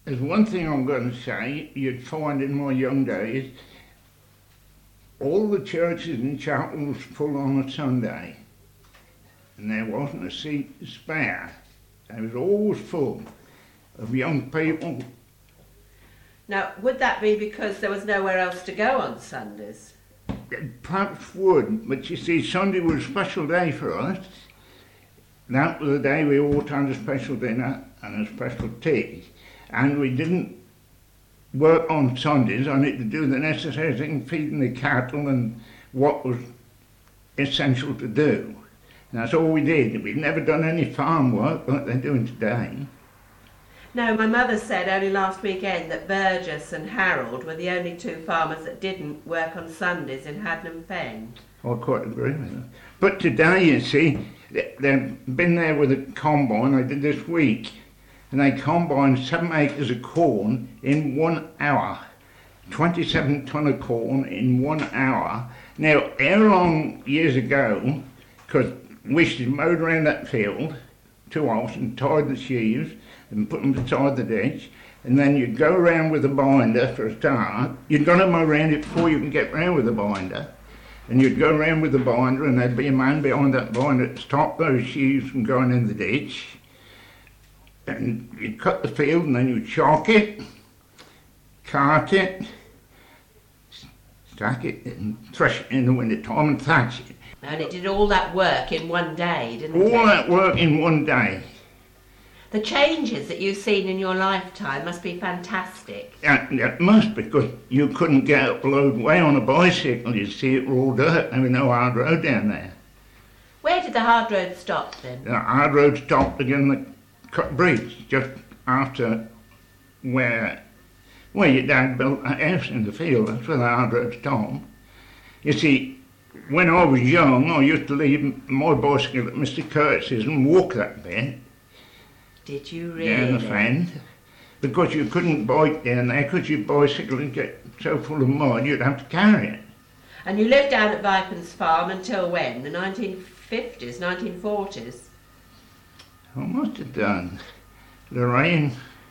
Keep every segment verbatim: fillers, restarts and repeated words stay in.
There's one thing I'm going to say you'd find in my young days, all the churches and chapels full on a Sunday, and there wasn't a seat spare. They was always full of young people. Now, would that be because there was nowhere else to go on Sundays? It perhaps would, but you see, Sunday was a special day for us. That was the day we all had a special dinner and a special tea. And we didn't work on Sundays, only to do the necessary thing, feeding the cattle and what was essential to do. And that's all we did. We've never done any farm work like they're doing today. No, my mother said only last weekend that Burgess and Harold were the only two farmers that didn't work on Sundays in Hadnam Fen. I quite agree with that. But today, you see, they've been there with a combine, I did this week, and they combined seven acres of corn in one hour. twenty-seven tonne of corn in one hour. Now, how long years ago, because we should mowed around that field, two hours, and tied the sheaves, and put them beside the ditch, and then you'd go around with a binder for a start. You'd got to mow around it before you can get round with a binder. And you'd go around with the binder, and there'd be a man behind that binder to stop those sheaves from going in the ditch. And you'd cut the field, and then you'd chalk it, cart it, stack it, and thresh it in the winter time and thatch it. And it did all that work in one day, didn't it? All that work in one day. The changes that you've seen in your lifetime must be fantastic. Yeah, it must, because you couldn't get up load way on a bicycle. You'd see it were all dirt. There was no hard road down there. Where did the hard road stop then? The hard road stopped again the cut bridge, just after where, where your dad built that house in the field. That's where the hard road stopped. You see, when I was young, I used to leave my bicycle at Mister Curtis's and walk that bit. Did you really? Down the Fen, because you couldn't bike down there, because your bicycle would get so full of mud you'd have to carry it. And you lived down at Vipers Farm until when? The nineteen fifties, nineteen forties? I must have done. Lorraine,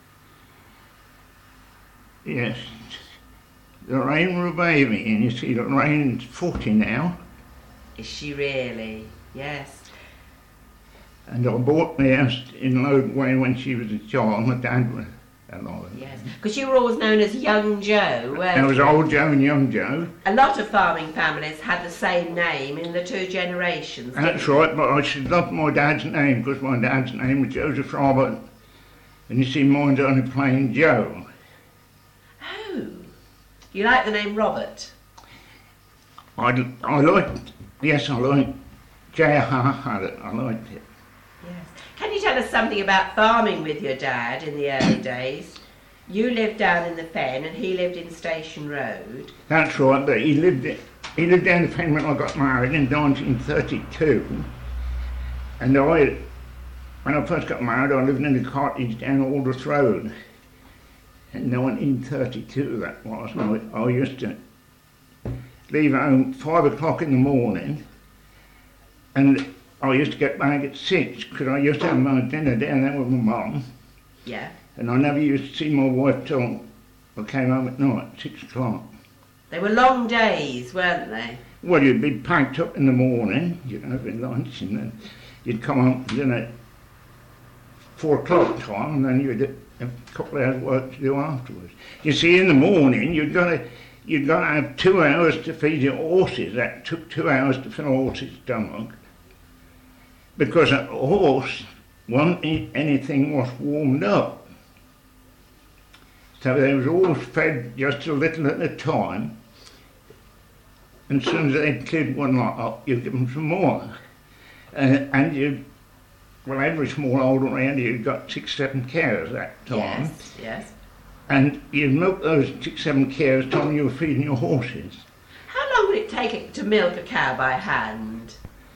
yes, Lorraine were a baby, and you see Lorraine's forty now. Is she really? Yes. And I bought my house in Loadway when she was a child. My dad was alive. Yes, because you were always known as Young Joe, weren't There was you? Old Joe and Young Joe. A lot of farming families had the same name in the two generations. That's right, but I should love my dad's name, because my dad's name was Joseph Robert. And you see, mine's only plain Joe. Oh, you like the name Robert? I, I liked, yes, I liked J R had it, I liked it. Yes. Can you tell us something about farming with your dad in the early days? You lived down in the Fen and he lived in Station Road. That's right, but he lived he lived down the Fen when I got married in nineteen thirty-two. And I, when I first got married, I lived in a cottage down Aldous Road. In nineteen thirty-two that was. And I, I used to leave home five o'clock in the morning, and I used to get back at six, because I used to have my dinner down there with my mum. Yeah. And I never used to see my wife till I came home at night, six o'clock. They were long days, weren't they? Well, you'd be packed up in the morning, you'd have your lunch, and then you'd come home for dinner at four o'clock time, and then you'd have a couple of hours work to do afterwards. You see, in the morning, you'd got to, you'd got to have two hours to feed your horses. That took two hours to fill a horse's stomach. Because a horse won't eat anything was warmed up. So they was always fed just a little at a time, and as soon as they'd cleared one lot up, you'd give them some more. Uh, and you, well, every small old around here, you'd got six, seven cows that time. Yes, yes. And you'd milk those six, seven cows till you were feeding your horses. How long would it take it to milk a cow by hand?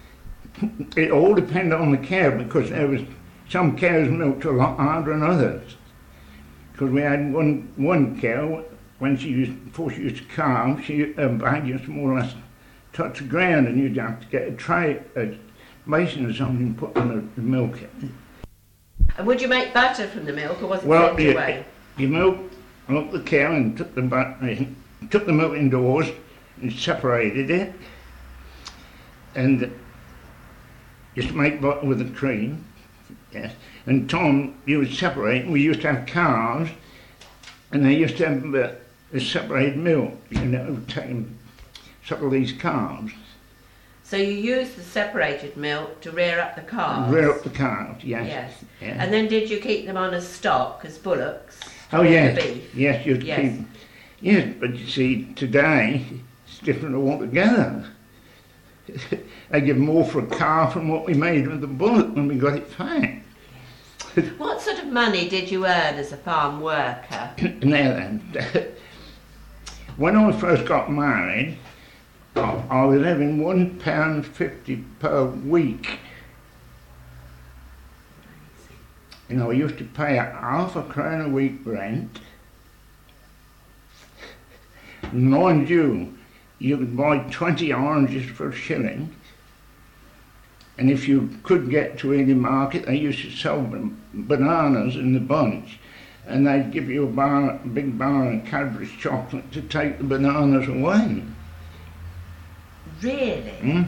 It all depended on the cow, because there was some cows milked a lot harder than others. Because we had one one cow, when she used, before she used to calve, she her bag used to more or less touch the ground, and you'd have to get a tray, a basin or something, and put in the, the milk in. And would you make butter from the milk, or was it Well, sent it, away? You milked, milked the cow and took the, bu- took the milk indoors and separated it. And used to make butter with the cream. Yes. And Tom, you would separate, we used to have calves, and they used to have uh, the separated milk, you know, taking some of these calves. So you used the separated milk to rear up the calves? Rear up the calves, yes. Yes. yes. And then did you keep them on as stock, as bullocks? Oh, rear yes. the beef? Yes, you'd Yes. keep. Yes, but you see, today, it's different altogether. They give more for a calf than what we made with the bullock when we got it fat. What sort of money did you earn as a farm worker? Now then, when I first got married, I, I was having one pound fifty per week. You know, I used to pay a half a crown a week rent. Mind you, you could buy twenty oranges for a shilling. And if you could get to any market, they used to sell them bananas in the bunch. And they'd give you a, bar, a big bar of Cadbury's chocolate to take the bananas away. Really? Hmm?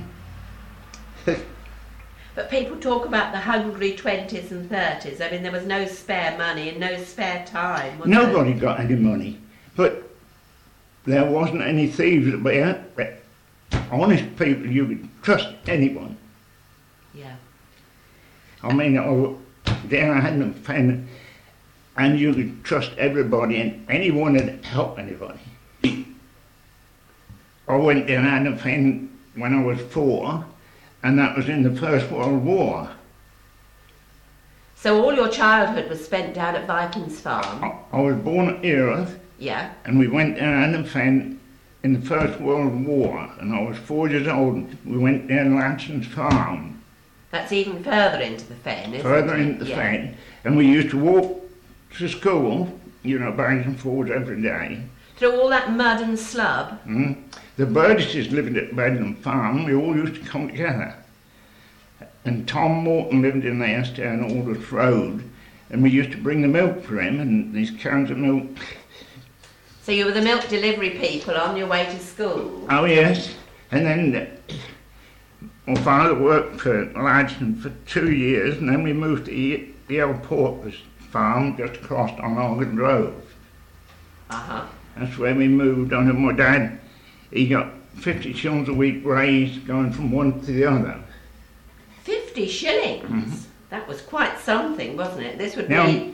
But people talk about the hungry twenties and thirties. I mean, there was no spare money and no spare time, was there? Nobody got any money. But there wasn't any thieves about. But honest people, you could trust anyone. Yeah. I mean, I, then I had them fen, and you could trust everybody, and anyone would help anybody. I went down Adam Fen when I was four, and that was in the First World War. So all your childhood was spent down at Vikings Farm? I, I was born at Erith, Yeah. and we went down Adam Fen in the First World War, and I was four years old. We went down Lanson's Farm. That's even further into the fen, isn't Further it? into the Yeah. fen, and we used to walk to school, you know, back and forwards every day. Through all that mud and slub? Mm. The Burgesses lived at Bedlam Farm. We all used to come together. And Tom Morton lived in there down Aldous Road, and we used to bring the milk for him, and these cans of milk. So you were the milk delivery people on your way to school? Oh yes, and then uh, my father worked for Ladson for two years, and then we moved to E- the old Porter's farm just across on Argon Grove. Uh-huh. That's where we moved on, and my dad, he got fifty shillings a week raise going from one to the other. Fifty shillings? Mm-hmm. That was quite something, wasn't it? This would Now, be...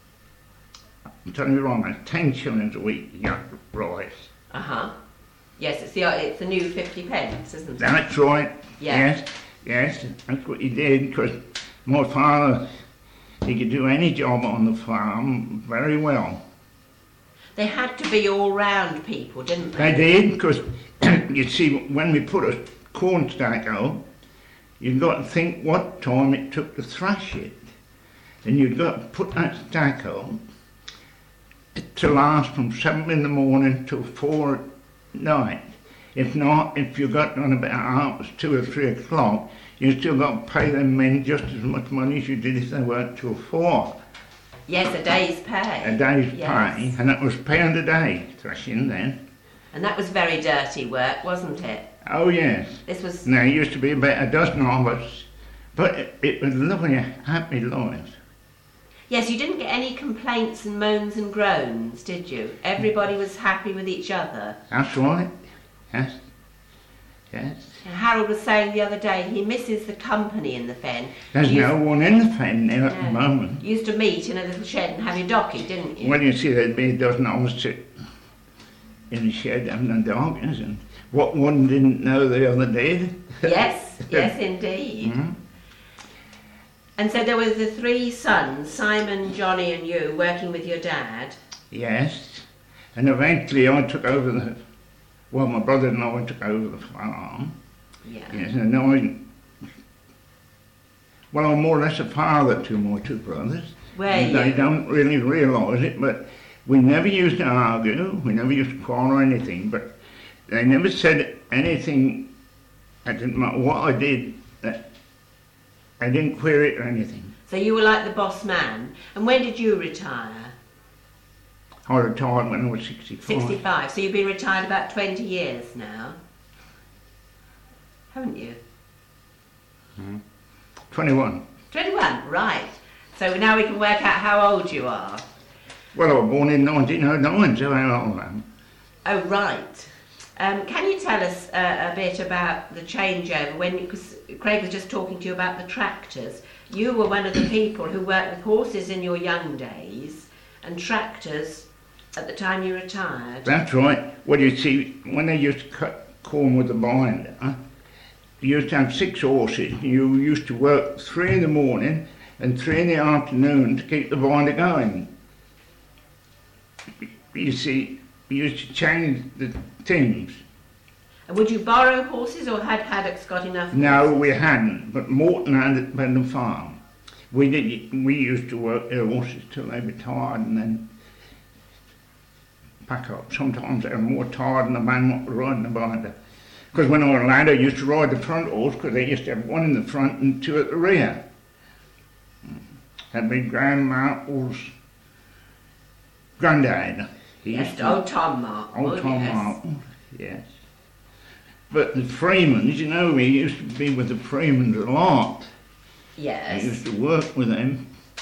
I'm telling you wrong, that's ten shillings a week he got rise. Uh-huh. Yes, it's the, it's the new fifty pence, isn't it? That's right. Yeah. Yes, yes, that's what he did, because my father, he could do any job on the farm very well. They had to be all-round people, didn't they? They did, because you see, when we put a corn stack out, you've got to think what time it took to thrash it. And you've got to put that stack out to last from seven in the morning till four at night. If not, if you got done about half past two or three o'clock, you still got to pay them men just as much money as you did if they worked till four. Yes, a day's pay. A day's Yes. pay, and that was a pound a day thrashing then. And that was very dirty work, wasn't it? Oh yes. This was... Now, there used to be about a dozen of us, but it, it was lovely, happy lives. Yes, you didn't get any complaints and moans and groans, did you? Everybody was happy with each other. That's right. Yes. Yes. Harold was saying the other day he misses the company in the fen. There's You no one in the fen now at Yeah. the moment. You used to meet in a little shed and have your docky, didn't you? Well, you see, there'd be a dozen of us sit in the shed having a doggies, and what one didn't know the other did. Yes, yes indeed. Mhm. And so there were the three sons, Simon, Johnny and you, working with your dad. Yes. And eventually I took over the, well, my brother and I took over the farm. Yeah. Yes, and I, well, I'm more or less a father to my two brothers. Were And They you? don't really realise it, but we never used to argue, we never used to quarrel or anything, but they never said anything, it didn't matter what I did, that I didn't query it or anything. So you were like the boss man. And when did you retire? I retired when I was sixty-five. sixty-five. So you've been retired about twenty years now, haven't you? Mm. twenty-one. twenty-one, right. So now we can work out how old you are. Well, I was born in nineteen oh nine, so how old I am. Oh, right. Um, can you tell us uh, a bit about the changeover? When, because Craig was just talking to you about the tractors. You were one of the people who worked with horses in your young days and tractors at the time you retired. That's right. Well, you see, when they used to cut corn with the binder, you used to have six horses. You used to work three in the morning and three in the afternoon to keep the binder going. You see, you used to change the teams. And would you borrow horses, or had Haddocks got enough horses? No, we hadn't, but Morton had it on the farm. We did. We used to work their horses till they were tired and then pack up. Sometimes they were more tired than the man what was riding the binder. Because when I was a lad, I used to ride the front horse because they used to have one in the front and two at the rear. That'd be Graham Marple's granddad. He Yes, used to- old Tom Marple. Old Tom yes. Marple, yes. But the Freemans, you know, we used to be with the Freemans a lot. I Yes. used to work with them.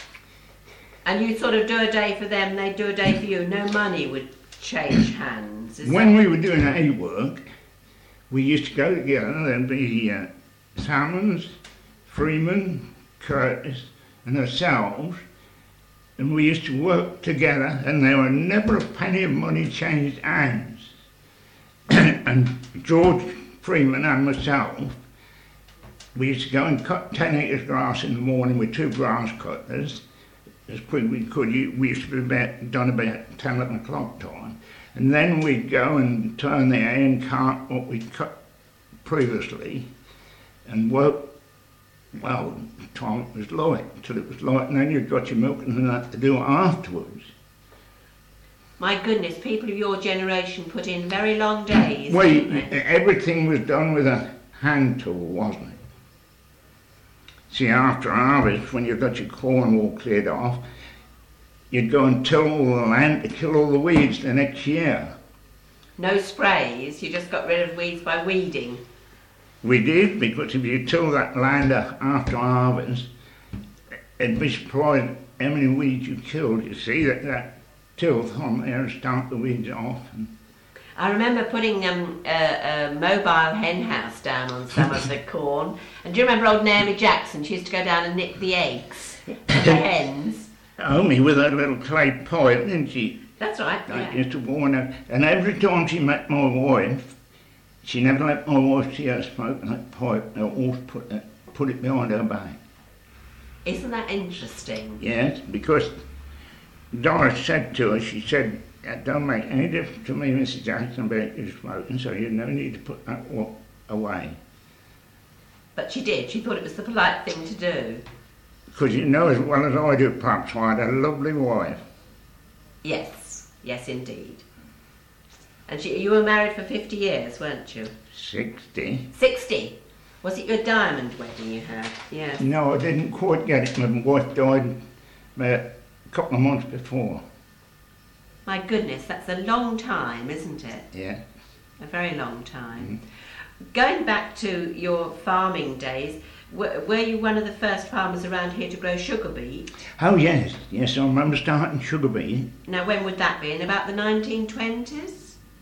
And you'd sort of do a day for them, they'd do a day for you. No money would change hands. Is When that... we were doing hay work, we used to go together. There'd be uh, Salmons, Freeman, Curtis, and ourselves, and we used to work together, and there were never a penny of money changed hands. And George Freeman and myself, we used to go and cut ten acres grass in the morning with two grass cutters, as quick as we could. We used to be about, done about ten, eleven o'clock time. And then we'd go and turn the hay and cart what we'd cut previously and work, well, the time it was light, till it was light, and then you'd got your milk and that to do afterwards. My goodness, people of your generation put in very long days. Well, didn't they? everything was done with a hand tool, wasn't it? See, after harvest, when you got your corn all cleared off, you'd go and till all the land to kill all the weeds the next year. No sprays, you just got rid of weeds by weeding. We did, because if you till that land after harvest, it'd be surprised how many weeds you killed. You see, that, that tilth on there and start the weeds off. And I remember putting um, a, a mobile hen house down on some of the corn. And do you remember old Naomi Jackson? She used to go down and nick the eggs of the hens. only with her little clay pipe, didn't she? That's right, I yeah. used to warn her. And every time she met my wife, she never let my wife see her smoking that pipe. They always put it, put it behind her back. Isn't that interesting? Yes, because Doris said to her, she said, "That don't make any difference to me, Missus Jackson, about you smoking, so you no need to put that wa- away." But she did. She thought it was the polite thing to do. Because you know as well as I do, perhaps, I had a lovely wife. Yes, yes indeed. And she, you were married for fifty years, weren't you? Sixty. sixty. Was it your diamond wedding you had? Yes. No, I didn't quite get it. My wife died about a couple of months before. My goodness, that's a long time, isn't it? Yeah. A very long time. Going back to your farming days, were, were you one of the first farmers around here to grow sugar beet? Oh yes, yes, I remember starting sugar beet. Now, when would that be? In about the nineteen twenties?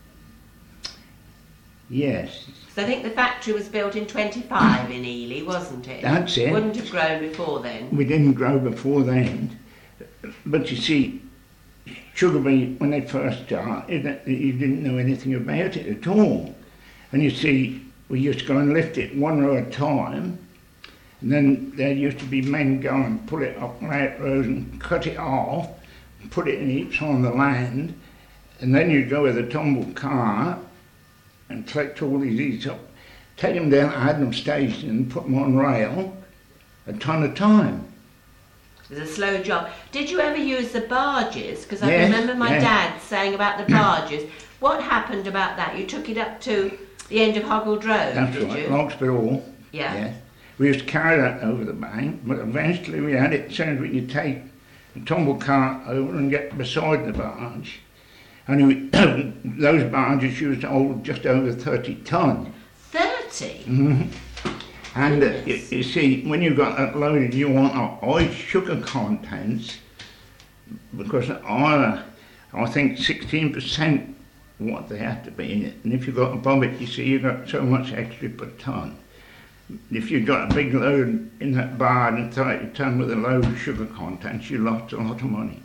Yes. So I think the factory was built in twenty-five in Ely, wasn't it? That's it. Wouldn't have grown before then. We didn't grow before then. But you see, sugar beet, when they first started, you didn't know anything about it at all. And you see, we used to go and lift it one row at a time, and then there used to be men go and pull it up right rows and cut it off, put it in heaps on the land, and then you'd go with a tumble car and collect all these heaps up, take them down to Adam Station and put them on rail, a ton at a time. It was a slow job. Did you ever use the barges? Because I Yes, remember my yes. dad saying about the barges. What happened about that? You took it up to the end of Hoggled Road, That's did right, you? Locksborough Hall. Yeah. Yes. We used to carry that over the bank, but eventually we had it so that we could take the tumble cart over and get beside the barge, And we, those barges used to hold just over thirty ton. thirty? Mm-hmm. And uh, you, you see, when you got that loaded, you want a high sugar content, because I, I think sixteen percent what they have to be in it. And if you got above it, you see, you got so much extra per ton. If you got a big load in that barge and thirty ton with a low sugar content, you lost a lot of money.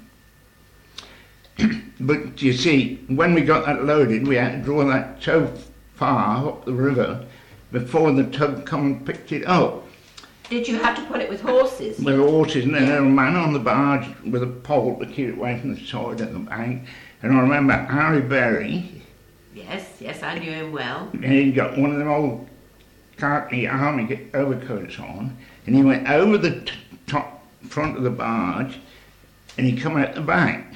But you see, when we got that loaded, we had to draw that so far up the river before the tug come and picked it up. Did you have to pull it with horses? With horses, and then there was a man on the barge with a pole to keep it away from the side of the bank. And I remember Harry Berry. Yes, yes, I knew him well. And he got one of them old khaki army overcoats on, and he went over the t- top front of the barge, and he come out the back.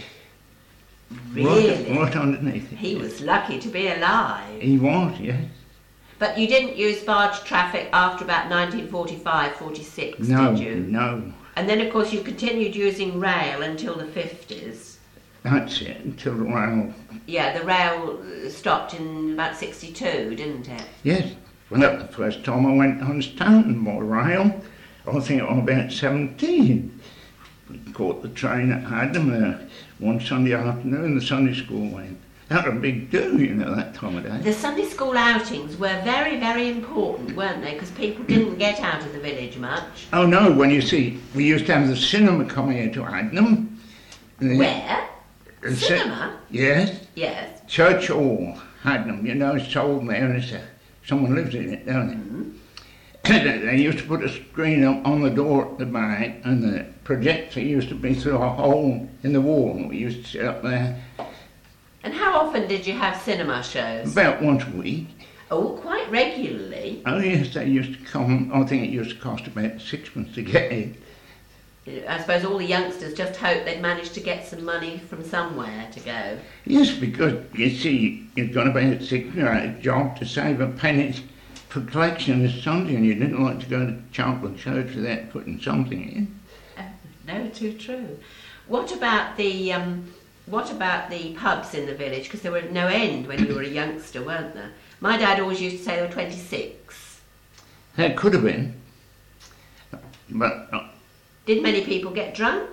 Really? Right, right underneath it. He was lucky to be alive. He was, yes. But you didn't use barge traffic after about nineteen forty-five, forty-six, No, did you? no. And then, of course, you continued using rail until the fifties. That's it, until the rail. Yeah, the rail stopped in about sixty-two, didn't it? Yes. Well, that was the first time I went on Stanton by rail. I think I was about seventeen. We caught the train at Haddam uh, one Sunday afternoon, the Sunday school went. That was a big do, you know, that time of day. The Sunday school outings were very, very important, weren't they? Because people didn't get out of the village much. Oh no, when you see, we used to have the cinema come here to Haddam. Where? The Cinema? Ci- yes. Yes. Church Hall, Haddam, you know, it's old there, and it's a, someone lives in it, don't they? Mm-hmm. They used to put a screen up on the door at the back, and the projector used to be through a hole in the wall, and we used to sit up there. And how often did you have cinema shows? About once a week. Oh, quite regularly. Oh yes, they used to come, I think it used to cost about sixpence to get in. I suppose all the youngsters just hoped they'd managed to get some money from somewhere to go. Yes, because, you see, you'd got about six, you had a job to save a penny for collection this Sunday, and you didn't like to go to Cheltenham Church without putting something in. Oh, no, too true. What about the... Um, What about the pubs in the village? Because there were no end when you were a youngster, weren't there? My dad always used to say there were twenty-six. There could have been. But uh, Did many people get drunk?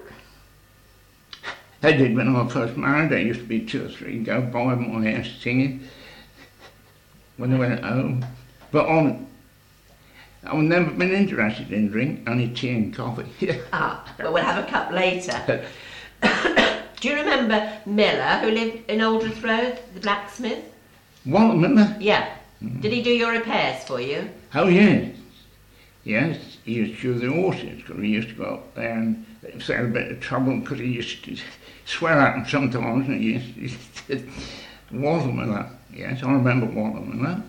they did when I was first married. There used to be two or three go by my house singing when they went home. But on, I've never been interested in drink, only tea and coffee. Ah, but we'll have a cup later. Do you remember Miller, who lived in Aldworth Road, the blacksmith? What, Miller? Yeah. Mm. Did he do your repairs for you? Oh, yes. Yes, he used to shoe the horses, because he used to go up there and they had a bit of trouble, because he used to swear at them sometimes, and he used, he used to... Walter Miller, yes, I remember Walter Miller.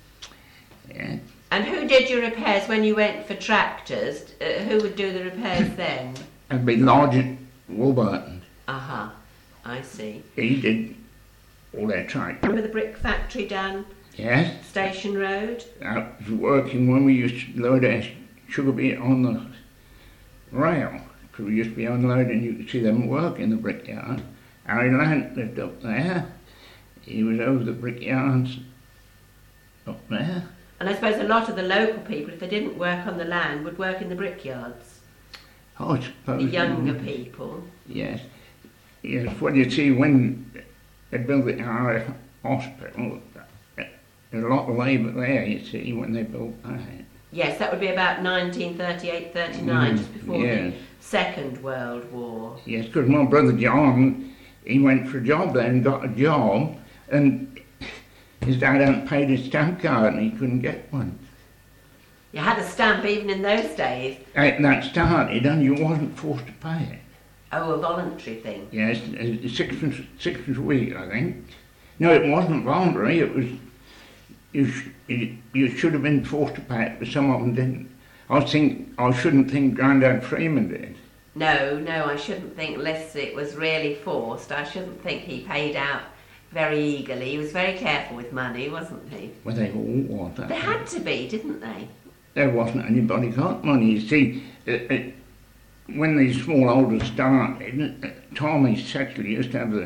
Yes. And who did your repairs when you went for tractors? Uh, who would do the repairs then? It'd be Lodge Warburton. Uh-huh, I see. He did all their trade. Remember the brick factory down Yes. Station Road? That was working when we used to load our sugar beet on the rail. Because we used to be unloading, you could see them work in the brickyard. Harry Lant lived up there. He was over the brickyards up there. And I suppose a lot of the local people, if they didn't work on the land, would work in the brickyards. Oh, I suppose. The younger people. Yes. Yes, well, you see, when they built the R F hospital, there's a lot of labour there, you see, when they built that. Yes, that would be about nineteen thirty-eight thirty-nine, Mm, just before yes. the Second World War. Yes, because my brother John, he went for a job there and got a job, and his dad hadn't paid his stamp card and he couldn't get one. You had a stamp even in those days. And that started, and you wasn't forced to pay it. Oh, a voluntary thing. Yes, uh, sixpence, sixpence a week, I think. No, it wasn't voluntary. It was you. Sh- you, you should have been forced to pay it, but some of them didn't. I think I shouldn't think Grandad Freeman did. No, no, I shouldn't think unless it was really forced. I shouldn't think he paid out very eagerly. He was very careful with money, wasn't he? Well, they all was. They had to be, didn't they? There wasn't anybody got money. You see, uh, uh, when these small holders started, uh, Tommy Sexley used to have the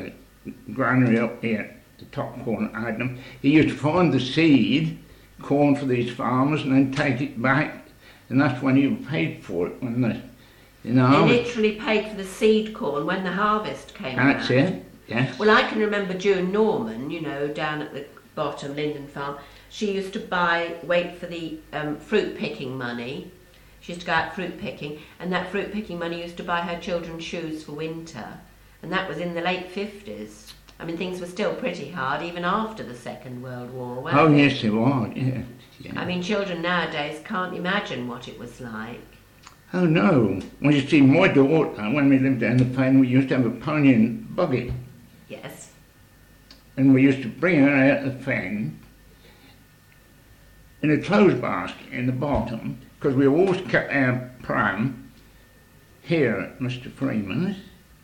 granary up here, the top corner, I had them. He used to find the seed, corn for these farmers, and then take it back, and that's when he paid for it, when the, you know. They literally paid for the seed corn when the harvest came That's around. it, yes. Well, I can remember June Norman, you know, down at the bottom, Linden Farm. She used to buy, wait for the um, fruit picking money. She used to go out fruit picking, and that fruit picking money used to buy her children shoes for winter. And that was in the late fifties. I mean, things were still pretty hard, even after the Second World War, weren't Oh, they? yes, they were, yes. Yeah. I mean, children nowadays can't imagine what it was like. Oh, no. Well, you see, my daughter, when we lived down the Fen, we used to have a pony and buggy. Yes. And we used to bring her out the Fen in a clothes basket in the bottom, because we always kept our pram here at Mister Freeman's.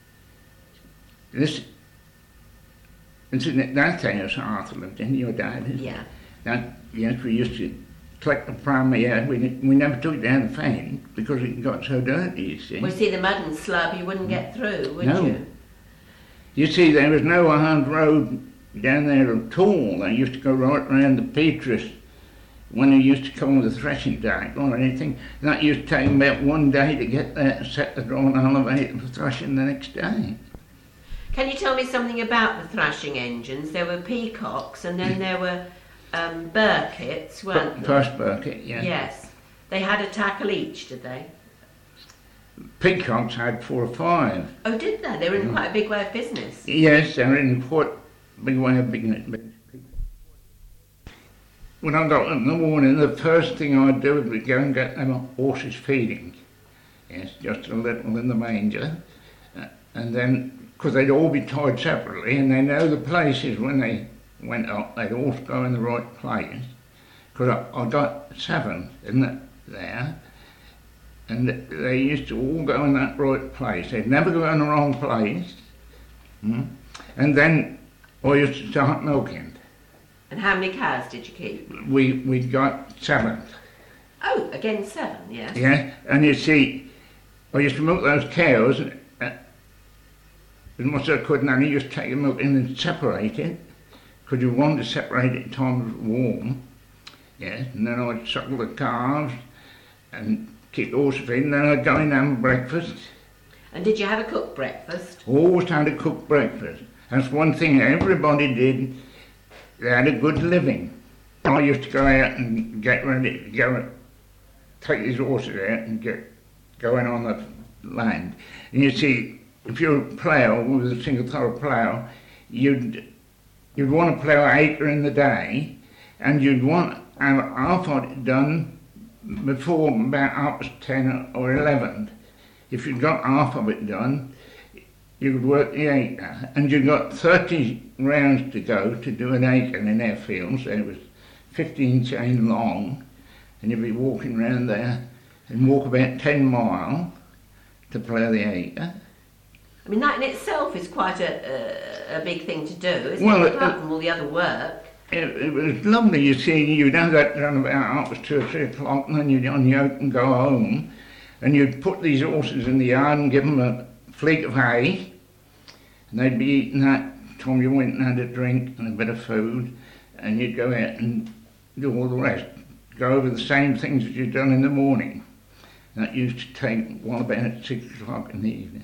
This, this is that house Arthur lived in, your dad, isn't it? Yeah. That, yes, we used to collect the pram here. We, we never took it down the Fen because it got so dirty, you see. Well, you see, the mud and slub, you wouldn't get through, would No. you? You see, there was no hard road down there at all. They used to go right around the Petrus when they used to come with a threshing jack or anything. That used to take them about one day to get there and set the draw and elevate for threshing the next day. Can you tell me something about the thrashing engines? There were peacocks, and then there were um, Burkitts, weren't there? First Burkitt, yeah. Yes. They had a tackle each, did they? Peacocks had four or five. Oh, did they? They were in quite a big way of business. Yes, they're in quite a big way of business. When I got up in the morning, the first thing I'd do would go and get them horses feeding. Yes, just a little in the manger. Uh, and then, because they'd all be tied separately, and they know the places when they went up, they'd all go in the right place. Because I, I got seven in the, there, and they used to all go in that right place. They'd never go in the wrong place. Mm. And then I used to start milking. And how many cows did you keep? We we got seven. Oh, again seven, yes. Yeah, and you see, I used to milk those cows uh, as much as I could, and then I used to take the milk in and separate it, because you wanted to separate it at time it was warm. Yes, and then I'd suckle the calves and keep the horses feed, and then I'd go in and have breakfast. And did you have a cooked breakfast? Always had a cooked breakfast. That's one thing everybody did. They had a good living. I used to go out and get ready to go, take these horses out and get going on the land. And you see, if you're a plough with a single throw plough, you'd you'd want to plough an acre in the day, and you'd want to have half of it done before about half past ten or eleven. If you'd got half of it done, you could work the acre, and you'd got thirty rounds to go to do an acre in our fields. So it was fifteen chain long, and you'd be walking round there and walk about ten mile to plough the acre. I mean, that in itself is quite a, a, a big thing to do, isn't Well, it? it- Apart from all the other work. It, it was lovely, you see. You'd have that done about half past two or three o'clock, and then you'd unyoke and go home, and you'd put these horses in the yard and give them a fleet of hay, and they'd be eating that. Tom, you went and had a drink and a bit of food, and you'd go out and do all the rest. Go over the same things that you'd done in the morning. And that used to take, well, about six o'clock in the evening.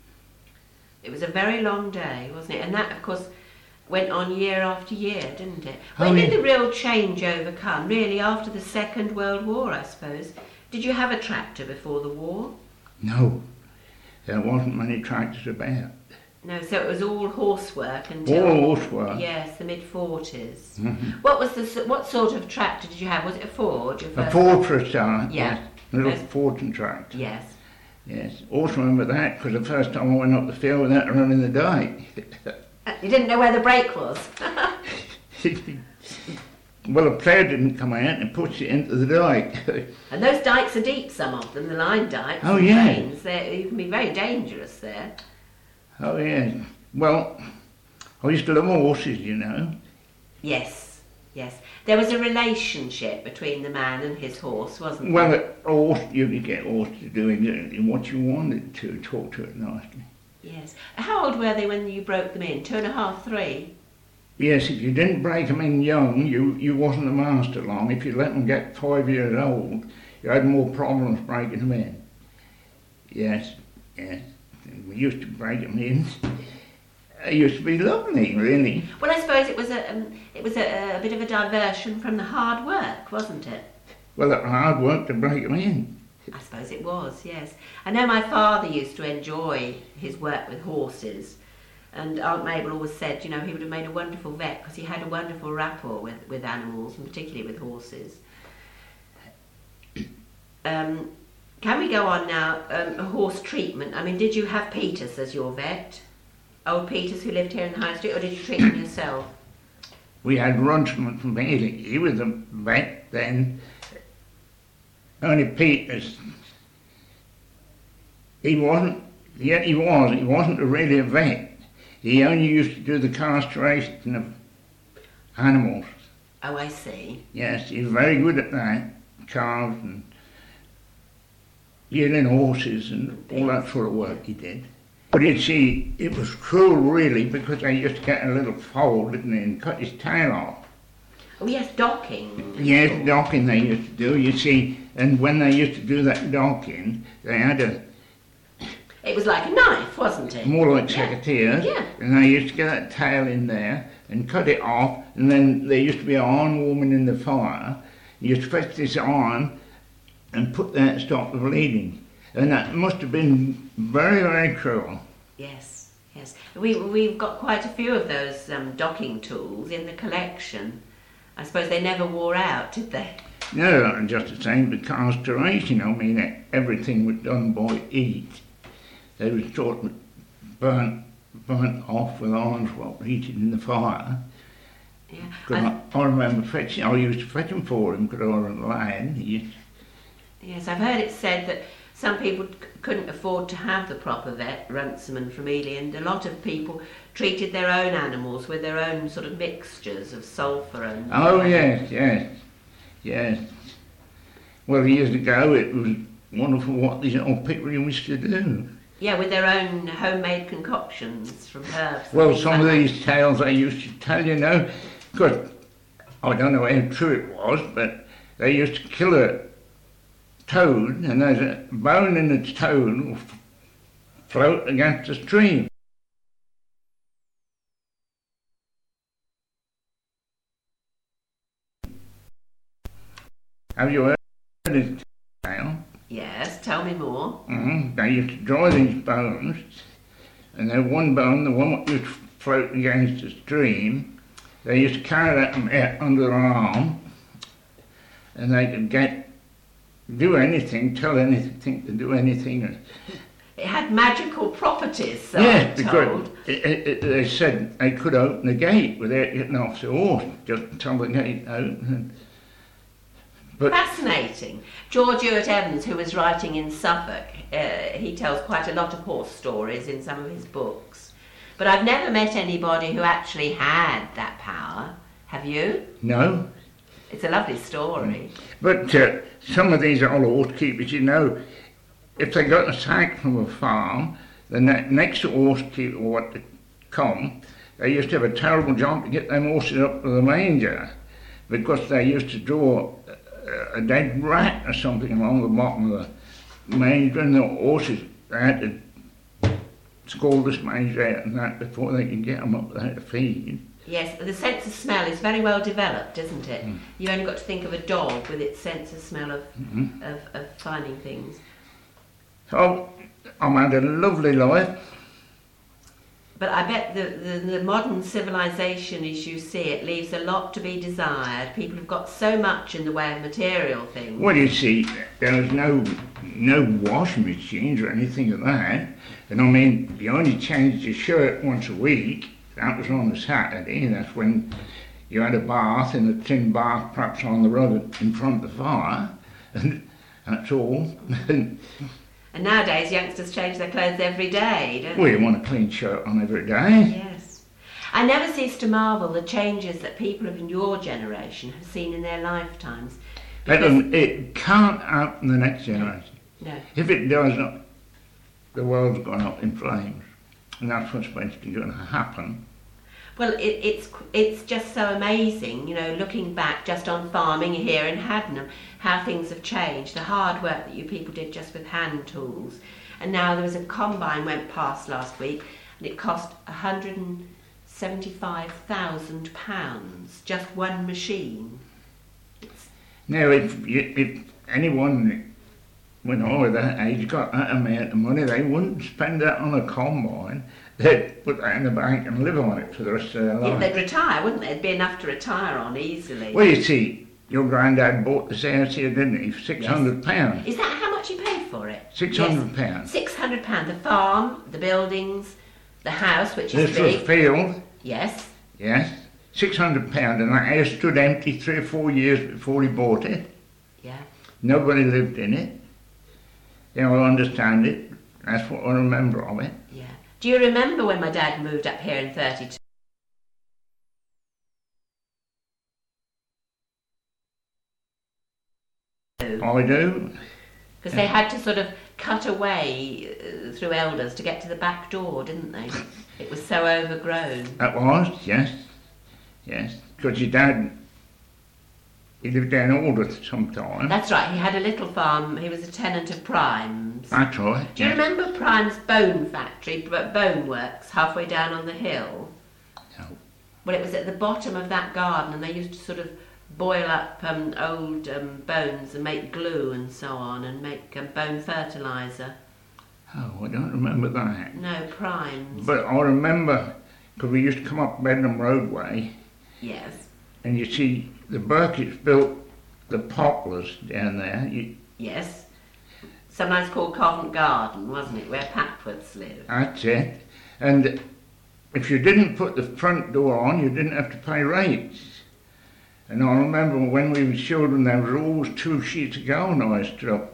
It was a very long day, wasn't it? And that, of course, went on year after year, didn't it? Oh, When did yeah. the real changeover come? Really, after the Second World War, I suppose. Did you have a tractor before the war? No, there wasn't many tractors about. No, so it was all horsework until... All horsework. Yes, the mid-forties. Mhm. What was the s- what sort of tractor did you have? Was it a Ford? Your A first Ford for a start. Yeah. Yes. A little Yes. Ford tractor. Yes. Yes. Also remember that, because the first time I went up the field without running the dyke. Uh, You didn't know where the brake was. Well, a plough didn't come out and pushed it into the dyke. And those dikes are deep, some of them, the line dikes. Oh, and yeah. drains. They're, you can be very dangerous there. Oh, yeah. Well, I used to love horses, you know. Yes, yes. There was a relationship between the man and his horse, wasn't Well, there? a horse, you could get a horse to do exactly what you wanted to, talk to it nicely. Yes. How old were they when you broke them in? Two and a half, three? Yes, if you didn't break them in young, you, you wasn't a master long. If you let them get five years old, you had more problems breaking them in. Yes, yes. We used to break them in. It used to be lovely, really. Well, I suppose it was a um, it was a, a bit of a diversion from the hard work, wasn't it? Well, it was hard work to break them in. I suppose it was, yes. I know my father used to enjoy his work with horses, and Aunt Mabel always said, you know, he would have made a wonderful vet because he had a wonderful rapport with, with animals, and particularly with horses. Um, can we go on now? Um, horse treatment. I mean, did you have Peters as your vet? Old Peters who lived here in High Street, or did you treat him yourself? We had Runciman from Ely. He was a vet then. Only Peters, he wasn't, yet he was, he wasn't really a vet. He only used to do the castration of animals. Oh, I see. Yes, he was very good at that, calves and yearling horses and all that sort of work he did. But you see, it was cruel really, because they used to get a little foal, didn't they, and cut his tail off. Oh yes, docking. Yes, docking they used to do, you see, and when they used to do that docking, they had a... It was like a knife, wasn't it? More like Yeah. secateurs, Yeah. and they used to get that tail in there and cut it off, and then there used to be an iron warming in the fire. You used to fetch this iron and put that to stop the bleeding. And that must have been very, very cruel. Yes, yes. We, we've got quite a few of those um, docking tools in the collection. I suppose they never wore out, did they? No, just the same with castration. I mean, everything was done by heat. They were sort of burnt, burnt off with irons what heated in the fire. Yeah. 'Cause And, I, I remember fetching, I used to fetch them for him because I was on the land. He used, yes, I've heard it said that some people c- couldn't afford to have the proper vet, Runciman from Ely, and a lot of people treated their own animals with their own sort of mixtures of sulphur and... oh yes, yes, yes. Well, years ago it was wonderful what these old people used to do. Yeah, with their own homemade concoctions from herbs. and Well, things some like of that. these tales they used to tell, you know, because I don't know how true it was, but they used to kill a toad, and there's a bone in its toad will f- float against a stream. Have you heard this tale? Yes, tell me more. Mm-hmm. They used to dry these bones, and then one bone, the one that used to float against the stream, they used to carry that in there under their arm, and they could get do anything, tell anything to do anything. It had magical properties, so Yes, I'm because told. it, it, it, they said they could open the gate without getting off the horse, just tell the gate open. But Fascinating. George Ewart Evans, who was writing in Suffolk, uh, he tells quite a lot of horse stories in some of his books. But I've never met anybody who actually had that power. Have you? no, It's a lovely story. but uh, some of these old horse keepers, you know, if they got a sack from a farm, the ne- next horse keeper what to come, they used to have a terrible job to get them horses up to the manger, because they used to draw a, a dead rat or something along the bottom of the manger, and the horses, they had to scald this manger out and that before they could get them up there to feed. Yes, the sense of smell is very well developed, isn't it? Mm. You only got to think of a dog with its sense of smell of, Mhm. of, of finding things. So I've had a lovely life. But I bet the, the, the modern civilization, as you see it, leaves a lot to be desired. People have got so much in the way of material things. Well, you see, there was no no washing machines or anything like that. And I mean, you only changed your shirt once a week. That was on a Saturday. That's when you had a bath in a tin bath, perhaps on the rug in front of the fire. And that's all. And nowadays, youngsters change their clothes every day, don't Well, you want a clean shirt on every day. they? Yes. I never cease to marvel the changes that people of your generation have seen in their lifetimes. That Because- doesn't, it can't happen the next generation. no. If it does, the world's gone up in flames. and that's what's basically going to happen. Well, it, it's it's just so amazing, you know, looking back just on farming here in Haddenham, how things have changed. The hard work that you people did just with hand tools, and now there was a combine went past last week, and it cost one hundred seventy-five thousand pounds, just one machine. It's Now, if you, if anyone when I was that age got that amount of money, they wouldn't spend that on a combine. They'd put that in the bank and live on it for the rest of their yeah, life. they'd retire, wouldn't they? It'd be enough to retire on easily. Well, you see, your granddad bought this house here, didn't he, for six hundred pounds. Is that how much he paid for it? six hundred pounds. Six hundred pounds. The farm, the buildings, the house, which is This was big. field, Yes. yes, six hundred pounds, and that house stood empty three or four years before he bought it. Yeah. Nobody lived in it. You know, I understand it. That's what I remember of it. Yeah. Do you remember when my dad moved up here in thirty-two? I do. Because they had to sort of cut away uh, through elders to get to the back door, didn't they? It was so overgrown. That was, yes. Yes. Because your dad, he lived down Aldworth sometime. That's right, he had a little farm. He was a tenant of Prime's. That's right. Do you yes. remember Prime's bone factory, b- bone works, halfway down on the hill? No. Well, it was at the bottom of that garden, and they used to sort of boil up um, old um, bones and make glue and so on, and make um, bone fertiliser. Oh, I don't remember that. No, Prime's. But I remember, because we used to come up Bedlam Roadway, Yes. and you see the Burkitts built the poplars down there. You, Yes. Sometimes called Covent Garden, wasn't it, where Papworths lived? that's it. And if you didn't put the front door on, you didn't have to pay rates. And I remember when we were children, there was always two sheets of galvanised up.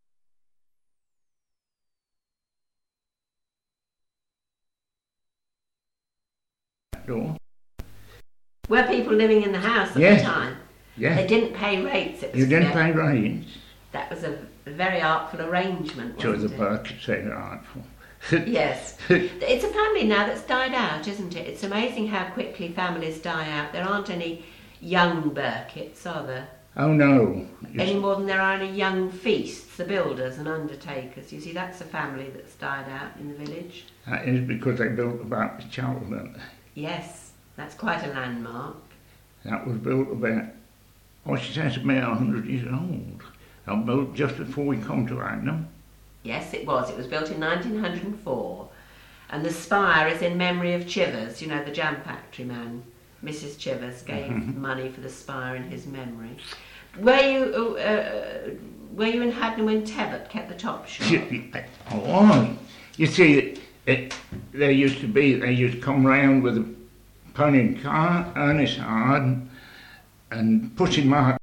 Door. Were people living in the house at Yes. the time? Yeah, They didn't pay rates. It was you didn't fair. pay rates. That was a very artful arrangement, So the wasn't it? Burkitts said artful. Yes. It's a family now that's died out, isn't it? It's amazing how quickly families die out. There aren't any young Burkitts, are there? Oh no. You Any more than there are any young Feasts, the builders and undertakers. You see, that's a family that's died out in the village. That is because they built the Baptist Chapel, didn't they? Yes, that's quite a landmark. That was built about, oh, she says about a hundred years old. That was built just before we come to Haddenham. Yes, it was. It was built in nineteen oh four. And the spire is in memory of Chivers, you know, the jam factory man. Missus Chivers gave Mhm. money for the spire in his memory. Were you uh, were you in Haddenham when Tebbot kept the top shop? I was. You see, it, there used to be, they used to come round with a pony and cart, Ernest Hard, and pushing Mark.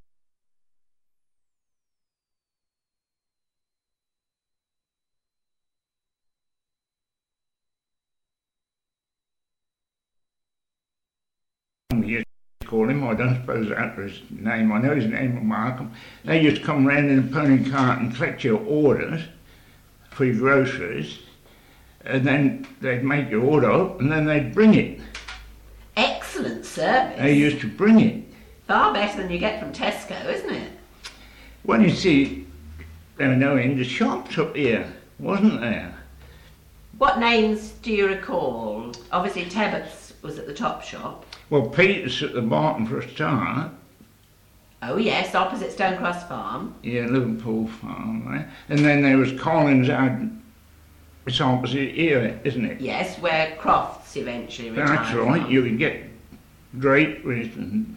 We used to call him, I don't suppose that was his name, I know his name was Markham. They used to come round in a pony and cart and collect your orders for your groceries, and then they'd make your order up and then they'd bring it. Excellent service. They used to bring it. Far better than you get from Tesco, isn't it? Well, you see, there were no end of shops up here, wasn't there? What names do you recall? Obviously Tebbot's was at the top shop. Well, Peter's at the bottom for a start. Oh yes, opposite Stonecross Farm. Yeah, Liverpool Farm there. And then there was Collins had, it's opposite here, isn't it? Yes, where Crofts eventually retired. That's right, from. you could get draperies and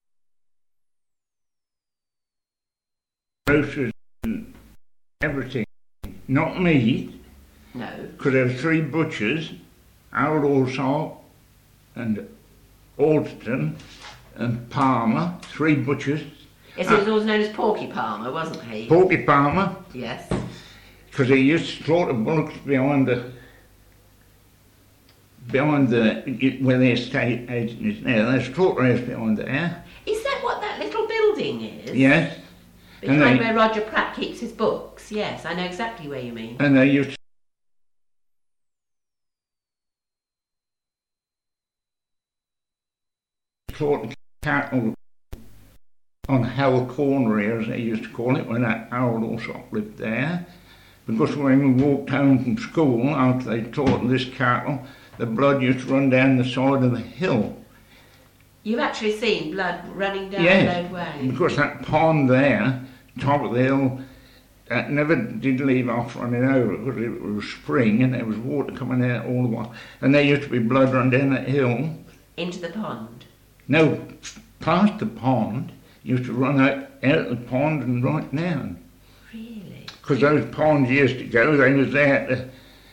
groceries and everything. Not meat, No. because there were three butchers, Harold Allsop and Alston and Palmer, three butchers. Yes, he was always known as Porky Palmer, wasn't he? Porky Palmer, Yes. because he used to slaughter bullocks behind the behind the where the estate agent is now. There's slaughterhouse behind there. Is that what that little building is? Yes. Behind and they- where Roger Pratt keeps his books. Yes, I know exactly where you mean. And they used taught the cattle on Hell Corner, as they used to call it, when that Harold Allsop lived there. Because when we walked home from school after they taught this cattle, the blood used to run down the side of the hill. You've actually seen blood running down Yes, Lode Way? because that pond there, top of the hill, that never did leave off running over because it was spring and there was water coming out all the while. And there used to be blood run down that hill. Into the pond? No, past the pond, used to run out, out the pond and right down. Really? Because those ponds years ago, they was there to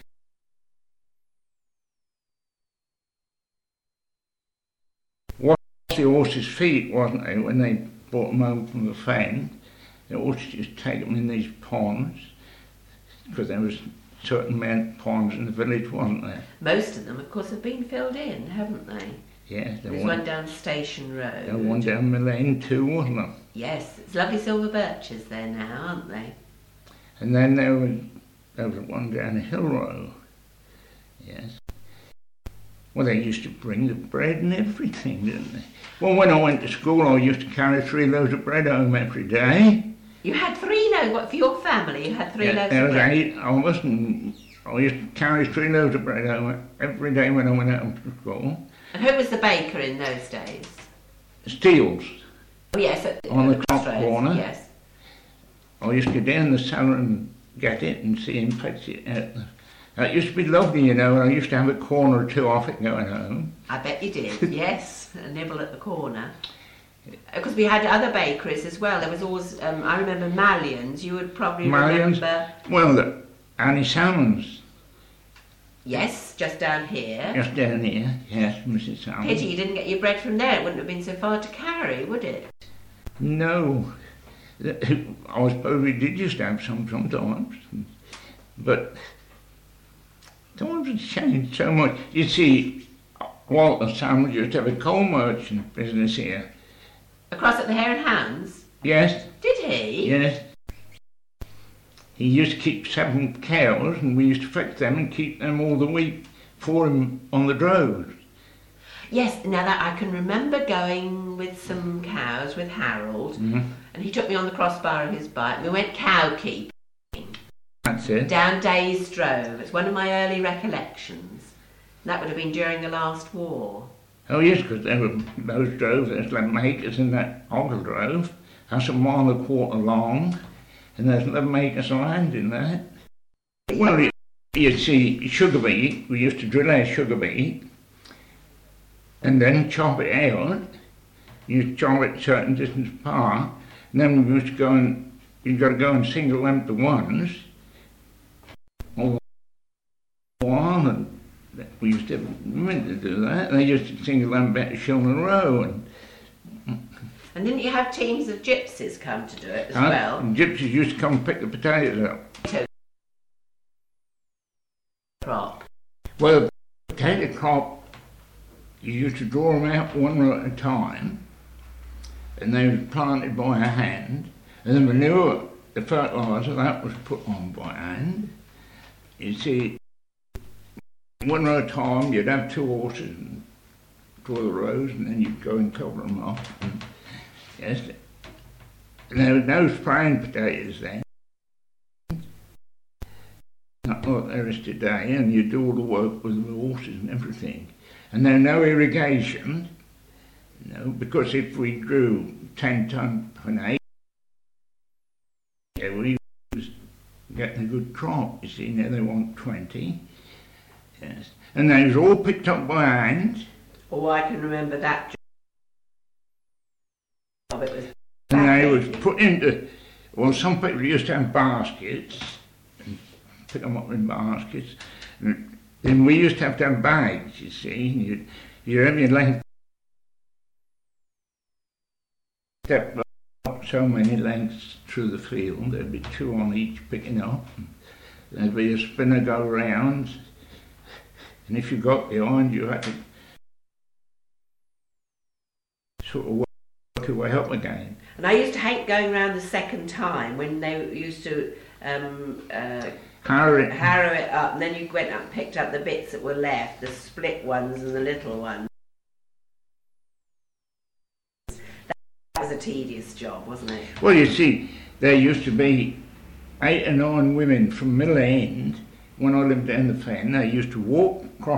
wash the horses' feet, wasn't they, when they brought them home from the fen. The horses just take them in these ponds, because there was certain amount of ponds in the village, wasn't there? Most of them, of course, have been filled in, haven't they? Yes, there There's was one down Station Road. there was one down the lane too, wasn't there? Yes, it's lovely silver birches there now, aren't they? And then there was, there was one down Hill Row. Yes. Well, they used to bring the bread and everything, didn't they? Well, when I went to school, I used to carry three loaves of bread home every day. You had three loaves, what, for your family, you had three Yeah, loaves there of was bread? eight. I wasn't. I used to carry three loaves of bread home every day when I went out to school. And who was the baker in those days? Steels. Oh, yes, at, On the at top Crossroads, corner. Yes. I used to go down the cellar and get it and see him fetch it out. It used to be lovely, you know, and I used to have a corner or two off it going home. I bet you did, yes, a nibble at the corner. Because we had other bakeries as well. There was always, um, I remember Mallion's, you would probably Mallion's? remember. Well, the, Annie Salmons, Yes, just down here. just down here, yes, Missus Salmons. Pity you didn't get your bread from there. It wouldn't have been so far to carry, would it? No, I suppose we did used to have some sometimes, but times have changed so much. You see, Walter Salmons used to have a coal merchant business here. Across at the Hare and Hounds? Yes, Did he? yes. He used to keep seven cows and we used to fix them and keep them all the week for him on the droves. Yes, now that I can remember going with some cows with Harold, Mm-hmm. and he took me on the crossbar of his bike. We went cow keeping That's it. down Days Drove. It's one of my early recollections. That would have been during the last war. Oh yes, because there were those droves, there's eleven acres in that ogle drove. That's a mile and a quarter long, and there's eleven acres of land in that. Well, you, you see, sugar beet, we used to drill our sugar beet, and then chop it out. You chop it a certain distance apart, and then we used to go and, you've got to go and single them to ones, all the while, and we used to have women to do that, and they used to single them about a shilling a row, and And didn't you have teams of gypsies come to do it as Uh, well? and gypsies used to come and pick the potatoes up. Crop. Well, the potato crop, you used to draw them out one row at a time, and they were planted by hand, and the manure, the fertiliser, that was put on by hand. You see, one row at a time, you'd have two horses and draw the rows, and then you'd go and cover them off. And, yes, and there was no spraying potatoes then. Not like there is today, and you do all the work with the horses and everything. And there's no irrigation, no, because if we grew ten tonne per acre, yeah, we was getting a good crop. You see, now they want twenty. Yes, and they was all picked up by hand, Oh, I can remember that job. It was and they was backachy. put into. Well, some people used to have baskets, and pick them up in baskets. And then we used to have to have bags. You see, and you'd you have your length. Step up so many lengths through the field. There'd be two on each picking up. There'd be a spinner go round, and if you got behind, you had to sort of work your way up again. And I used to hate going round the second time when they used to um, uh, Harrow it. harrow it up, and then you went up and picked up the bits that were left, the split ones and the little ones. a tedious job, wasn't it? Well, you see, there used to be eight or nine women from Middle End, when I lived down the Fen. They used to walk across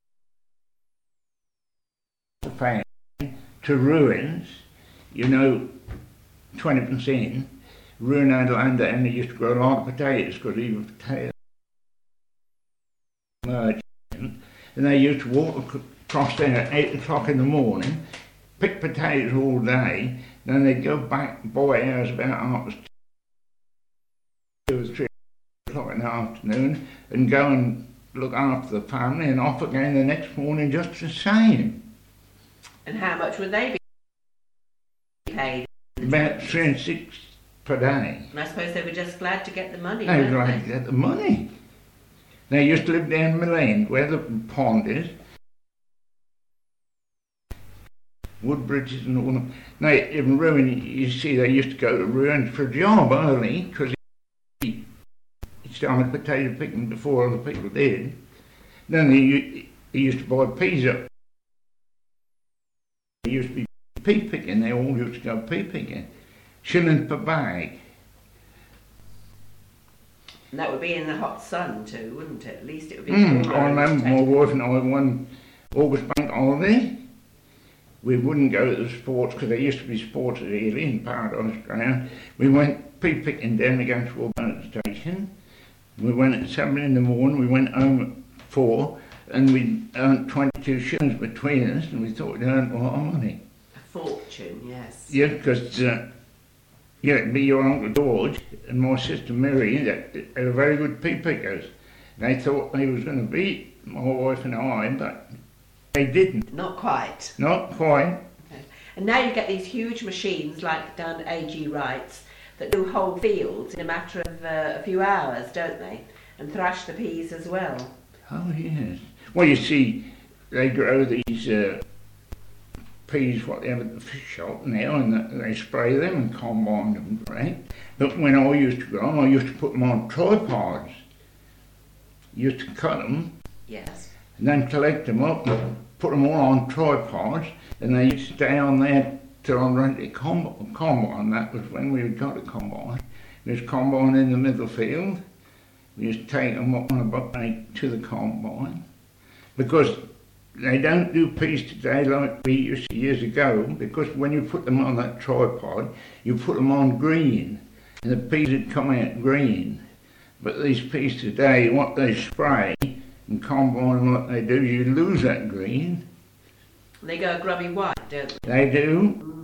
the Fen to Ruins, you know, twenty percent, Ruin had land there, and they used to grow a lot of potatoes, because even potatoes merged. And they used to walk across there at eight o'clock in the morning, pick potatoes all day, then they'd go back by hours about half two or three o'clock in the afternoon and go and look after the family, and off again the next morning just the same. And how much would they be paid? About three and six per day. And I suppose they were just glad to get the money. They were weren't glad to get the money. They used to live down Mill End, where the pond is. Woodbridges and all them. Now, in Ruin, you see, they used to go to Ruin for a job early, because he started potato picking before other people did. Then he, he used to buy peas up. He used to be pea picking, they all used to go pea picking. Shillings per bag. And that would be in the hot sun too, wouldn't it? At least it would be Mm, cooler. I remember my wife and I, one August bank holiday, we wouldn't go to the sports, because there used to be sports at Ely in Paradise Ground. We went pea picking down against Wolverhampton Station. We went at seven in the morning, we went home at four, and we earned twenty-two shillings between us, and we thought we'd earned a lot of money. A fortune, yes. Yeah, because uh, yeah, it'd be your Uncle George and my sister Mary, that they were very good pea pickers. They thought they was going to beat my wife and I, but they didn't. Not quite. Not quite. Okay. And now you get these huge machines like down at A G Wright's that do whole fields in a matter of uh, a few hours, don't they? And thrash the peas as well. Oh yes. Well, you see, they grow these uh, peas, what they have at the fish shop now, and they spray them and combine them, right? But when I used to grow them, I used to put them on tripods. Used to cut them, Yes. and then collect them up and put them all on tripods, and they used to stay on there till I'm ready to combine. combine. That was when we got a combine. There's combine in the middle field. We used to take them up on a bucket to the combine, because they don't do peas today like we used to years ago, because when you put them on that tripod, you put them on green, and the peas would come out green. But these peas today, what they spray and combine, what they do, you lose that green. They go grubby white, don't they? They do. Mm.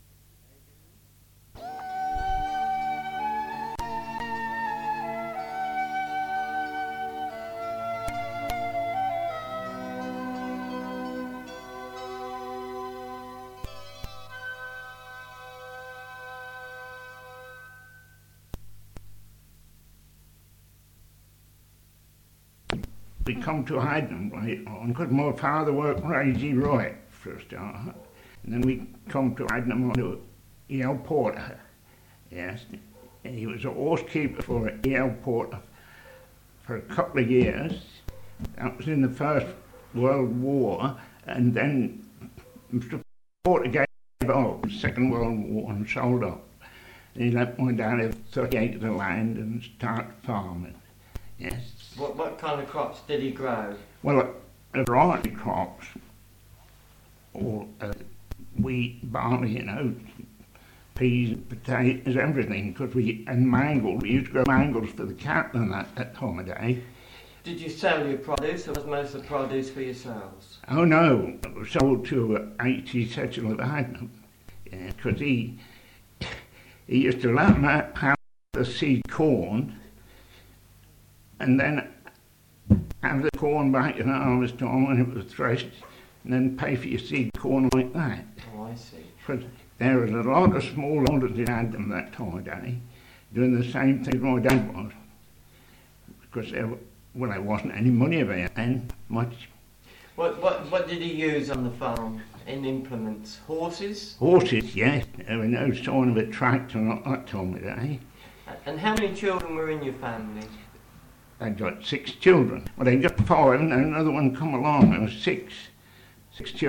We come to Hydenham later on, because my father worked for A G Wright for a start, and then we come to Hydenham on to E L Porter. Yes, he was a horsekeeper for E L Porter for a couple of years. That was in the First World War, and then Mister Porter gave up the Second World War and sold up. And he let my dad have thirty acres of land and start farming. Yes. What, what kind of crops did he grow? Well, a variety of crops, or uh, wheat, barley, you know, peas, potatoes, everything, because we, and mangels, we used to grow mangels for the cattle and that, that time of day. Did you sell your produce, or was most of the produce for yourselves? Oh no, it was sold to uh, H E Setchell of Hydenham, yeah, because he, he used to let them have the seed corn, and then have the corn back in harvest time when it was threshed, and then pay for your seed corn like that. Oh, I see. Because there was a lot of small owners in Hydenham that time of day, doing the same thing as my dad was. Because there, well, there wasn't any money about then, much. What, what, what did he use on the farm in implements? Horses? Horses, yes, there was no sign of a tractor at that time of day. And how many children were in your family? I got six children. Well, they got five, and then another one come along. There was six, six children.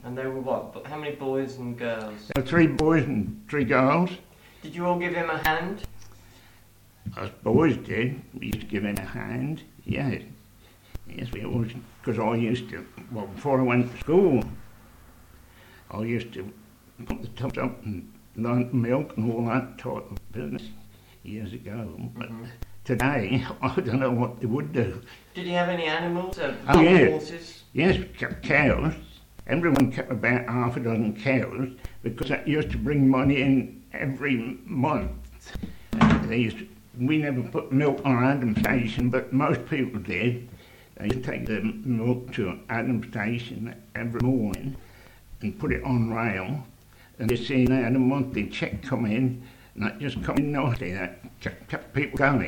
And they were what? But how many boys and girls? There were three boys and three girls. Did you all give him a hand? Us boys did. We used to give him a hand. Yes. Yes, we always, because I used to, well, before I went to school, I used to put the tubs up and learn to milk and all that type of business years ago. But Mhm. today, I don't know what they would do. Did you have any animals? Uh, Oh, yeah. Horses? Yes, we kept cows. Everyone kept about half a dozen cows because that used to bring money in every month. Uh, they used to, we never put milk on Adam Station, but most people did. They used to take the milk to Adam Station every morning and put it on rail, and they see they had a monthly check come in, and that just come in nicely. That kept, kept people going.